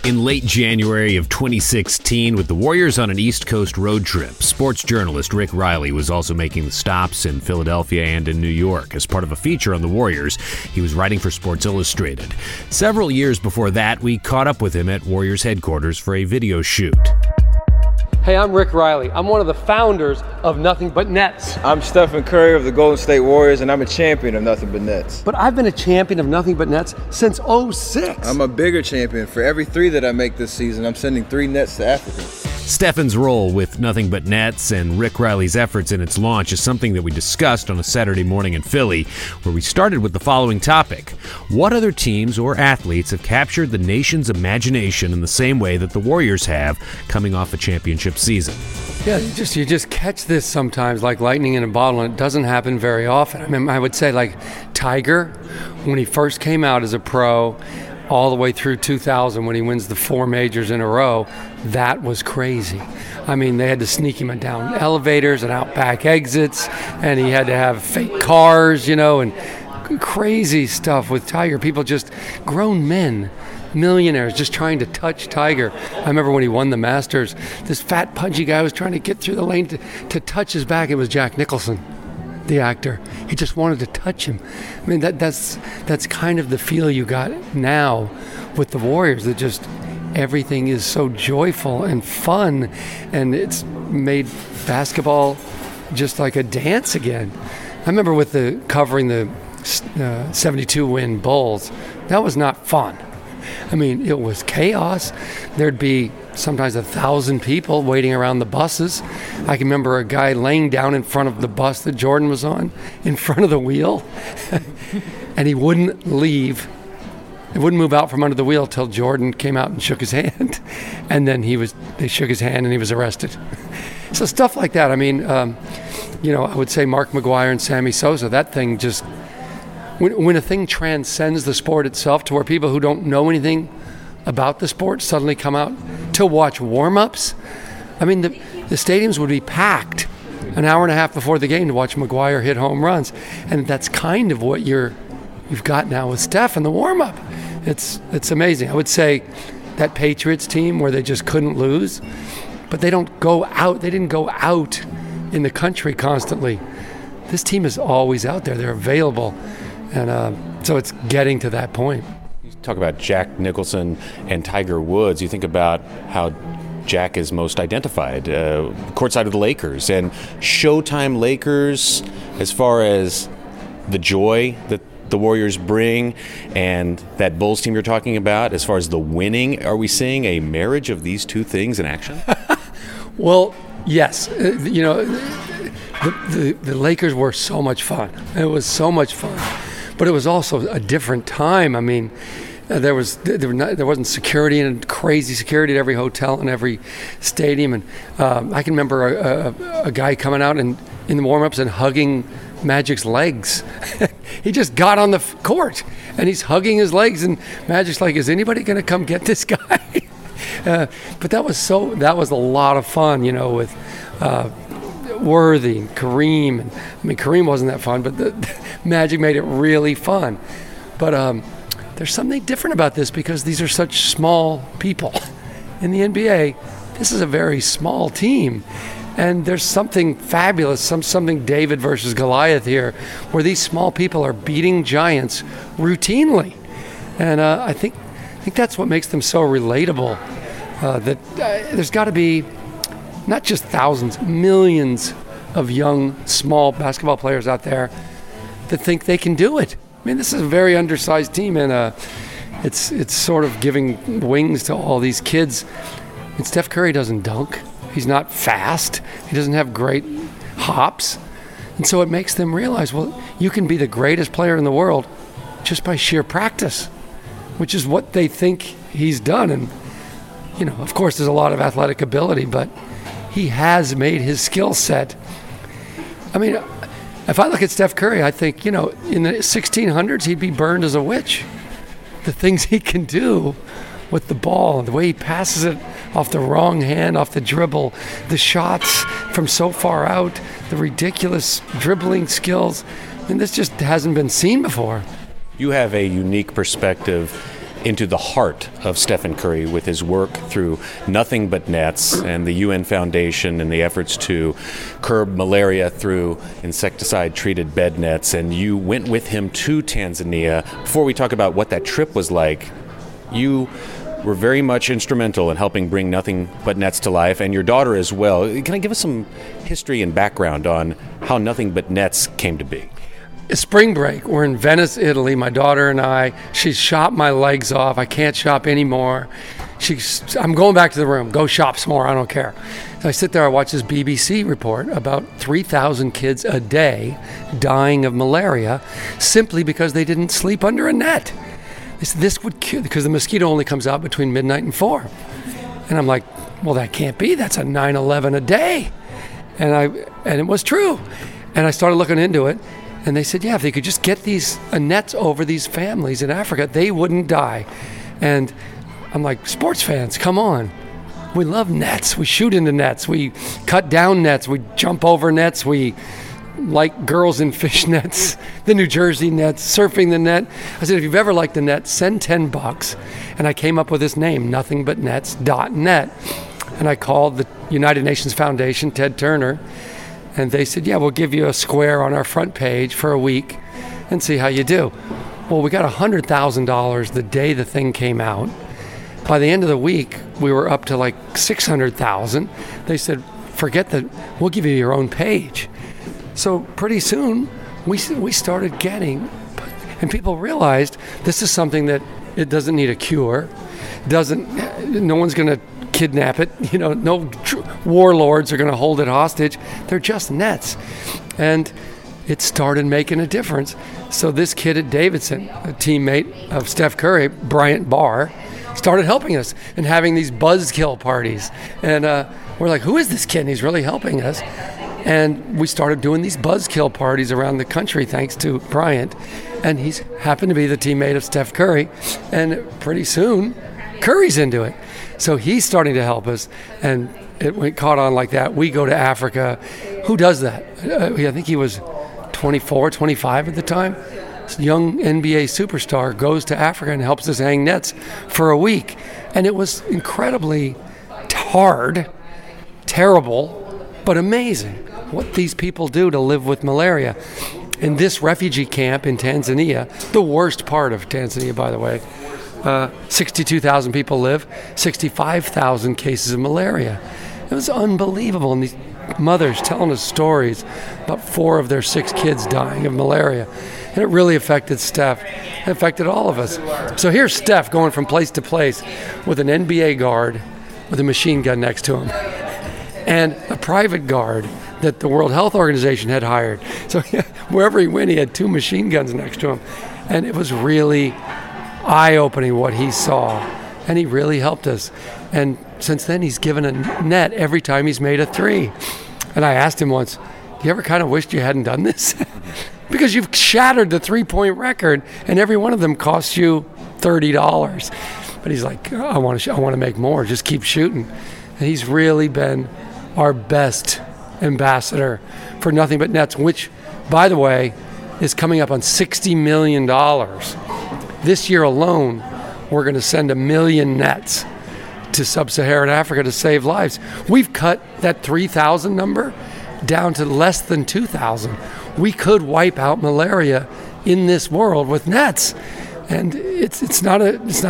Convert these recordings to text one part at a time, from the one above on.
In late January of 2016, with the Warriors on an East Coast road trip, sports journalist Rick Riley was also making the stops in Philadelphia and in New York. As part of a feature on the Warriors, he was writing for Sports Illustrated. Several years before that, we caught up with him at Warriors headquarters for a video shoot. Hey, I'm Rick Riley. I'm one of the founders of Nothing But Nets. I'm Stephen Curry of the Golden State Warriors, and I'm a champion of Nothing But Nets. But I've been a champion of Nothing But Nets since '06. I'm a bigger champion. For every 3 that I make this season, I'm sending 3 nets to Africa. Stefan's role with Nothing But Nets and Rick Riley's efforts in its launch is something that we discussed on a Saturday morning in Philly, where we started with the following topic. What other teams or athletes have captured the nation's imagination in the same way that the Warriors have, coming off a championship season? Yeah, you just catch this sometimes like lightning in a bottle, and it doesn't happen very often. I mean, I would say like Tiger, when he first came out as a pro, all the way through 2000 when he wins the 4 majors in a row, that was crazy. I mean, they had to sneak him down elevators and out back exits, and he had to have fake cars, and crazy stuff with Tiger. People just, grown men, millionaires, just trying to touch Tiger. I remember when he won the Masters, this fat, pudgy guy was trying to get through the lane to touch his back. It was Jack Nicholson, the actor. He just wanted to touch him. I mean, that's kind of the feel you got now with the Warriors, that just everything is so joyful and fun, and it's made basketball just like a dance again. I remember with covering the 72 win Bulls, that was not fun. I mean, it was chaos. There'd be sometimes 1,000 people waiting around the buses. I can remember a guy laying down in front of the bus that Jordan was on, in front of the wheel, and he wouldn't leave. He wouldn't move out from under the wheel till Jordan came out and shook his hand, and then they shook his hand and he was arrested. So stuff like that. I mean, I would say Mark McGwire and Sammy Sosa, that thing just, when a thing transcends the sport itself to where people who don't know anything about the sport suddenly come out to watch warm-ups. I mean, the stadiums would be packed an hour and a half before the game to watch McGwire hit home runs. And that's kind of what you've got now with Steph in the warm-up. It's amazing. I would say that Patriots team where they just couldn't lose, but they didn't go out in the country constantly. This team is always out there. They're available. And so it's getting to that point. You talk about Jack Nicholson and Tiger Woods. You think about how Jack is most identified, courtside of the Lakers, and Showtime Lakers, as far as the joy that the Warriors bring, and that Bulls team you're talking about, as far as the winning. Are we seeing a marriage of these two things in action? Well, yes. The Lakers were so much fun. It was so much fun. But it was also a different time. I mean, there wasn't security and crazy security at every hotel and every stadium. And I can remember a guy coming out in the warm-ups and hugging Magic's legs. He just got on the court and he's hugging his legs, and Magic's like, is anybody going to come get this guy? But that was a lot of fun, with Worthy and Kareem. And I mean, Kareem wasn't that fun, but the Magic made it really fun. But there's something different about this because these are such small people. In the NBA, this is a very small team. And there's something fabulous, something David versus Goliath here, where these small people are beating giants routinely. And I think that's what makes them so relatable. There's got to be not just thousands, millions of young, small basketball players out there that think they can do it. I mean, this is a very undersized team, and it's sort of giving wings to all these kids. And Steph Curry doesn't dunk. He's not fast. He doesn't have great hops. And so it makes them realize, well, you can be the greatest player in the world just by sheer practice, which is what they think he's done. And, of course, there's a lot of athletic ability, but he has made his skill set. I mean, if I look at Steph Curry, I think, in the 1600s, he'd be burned as a witch. The things he can do with the ball, the way he passes it off the wrong hand, off the dribble, the shots from so far out, the ridiculous dribbling skills. I mean, this just hasn't been seen before. You have a unique perspective into the heart of Stephen Curry with his work through Nothing But Nets and the UN Foundation and the efforts to curb malaria through insecticide-treated bed nets. And you went with him to Tanzania. Before we talk about what that trip was like, you were very much instrumental in helping bring Nothing But Nets to life, and your daughter as well. Can I give us some history and background on how Nothing But Nets came to be? Spring break, we're in Venice, Italy, my daughter and I. She's shot my legs off. I can't shop anymore. I'm going back to the room. Go shop some more. I don't care. So I sit there, I watch this BBC report about 3,000 kids a day dying of malaria simply because they didn't sleep under a net. They said this would cure, because the mosquito only comes out between midnight and 4. And I'm like, well, that can't be. That's a 9/11 a day. And it was true. And I started looking into it. And they said, yeah, if they could just get these nets over these families in Africa, they wouldn't die. And I'm like, sports fans, come on. We love nets. We shoot into nets. We cut down nets. We jump over nets. We like girls in fish nets, the New Jersey nets, surfing the net. I said, if you've ever liked the net, send $10. And I came up with this name, nothingbutnets.net. And I called the United Nations Foundation, Ted Turner, and they said, yeah, we'll give you a square on our front page for a week and see how you do. Well, we got $100,000 the day the thing came out. By the end of the week, we were up to like $600,000. They said, forget that, we'll give you your own page. So pretty soon, we started getting, and people realized this is something that it doesn't need a cure. No one's going to kidnap it. No warlords are going to hold it hostage. They're just nets. And it started making a difference. So this kid at Davidson, a teammate of Steph Curry, Bryant Barr, started helping us and having these buzzkill parties. And we're like, who is this kid? And he's really helping us. And we started doing these buzzkill parties around the country thanks to Bryant. And he's happened to be the teammate of Steph Curry. And pretty soon, Curry's into it. So he's starting to help us, and it caught on like that. We go to Africa. Who does that? I think he was 24, 25 at the time. This young NBA superstar goes to Africa and helps us hang nets for a week. And it was incredibly hard, terrible, but amazing what these people do to live with malaria. In this refugee camp in Tanzania, the worst part of Tanzania, by the way, 62,000 people live, 65,000 cases of malaria. It was unbelievable. And these mothers telling us stories about 4 of their 6 kids dying of malaria. And it really affected Steph. It affected all of us. So here's Steph going from place to place with an NBA guard with a machine gun next to him and a private guard that the World Health Organization had hired. So wherever he went, he had 2 machine guns next to him. And it was really eye-opening what he saw, and he really helped us. And since then, he's given a net every time he's made a 3. And I asked him once, do you ever kind of wished you hadn't done this? Because you've shattered the 3-point record, and every one of them costs you $30. But he's like, I want to make more. Just keep shooting. And he's really been our best ambassador for Nothing But Nets, which, by the way, is coming up on $60 million. This year alone, we're going to send 1 million nets to sub-Saharan Africa to save lives. We've cut that 3,000 number down to less than 2,000. We could wipe out malaria in this world with nets, and it's not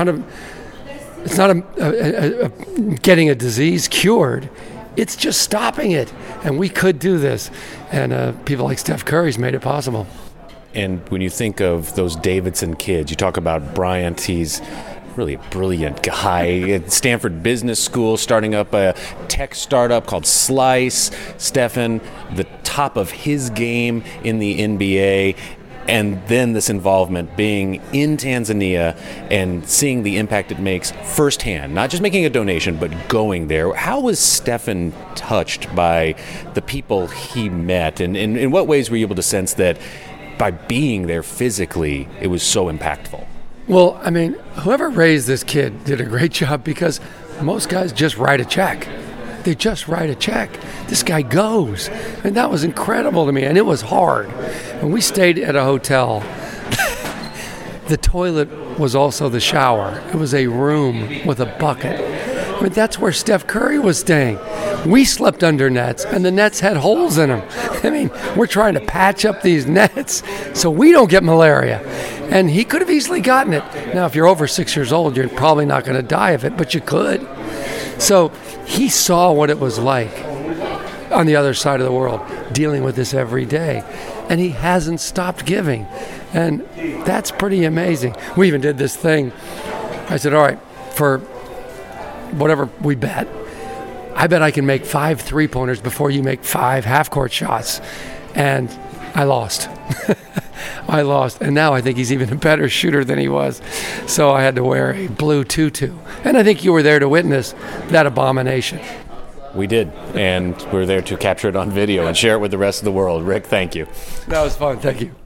getting a disease cured. It's just stopping it, and we could do this. And people like Steph Curry's made it possible. And when you think of those Davidson kids, you talk about Bryant, he's really a brilliant guy at Stanford Business School, starting up a tech startup called Slice. Stephen, the top of his game in the NBA. And then this involvement being in Tanzania and seeing the impact it makes firsthand, not just making a donation, but going there. How was Stephen touched by the people he met? And in what ways were you able to sense that by being there physically, it was so impactful? Well, I mean, whoever raised this kid did a great job, because most guys just write a check. They just write a check. This guy goes. And that was incredible to me, and it was hard. And we stayed at a hotel the toilet was also the shower. It was a room with a bucket. I mean, that's where Steph Curry was staying. We slept under nets, and the nets had holes in them. I mean, we're trying to patch up these nets so we don't get malaria. And he could have easily gotten it. Now, if you're over 6 years old, you're probably not going to die of it, but you could. So he saw what it was like on the other side of the world, dealing with this every day. And he hasn't stopped giving. And that's pretty amazing. We even did this thing. I said, all right, for whatever we bet, I bet I can make 5 3-pointers before you make 5 half-court shots. And I lost. I lost. And now I think he's even a better shooter than he was. So I had to wear a blue tutu. And I think you were there to witness that abomination. We did, and we're there to capture it on video and share it with the rest of the world. Rick, thank you. That was fun. Thank you.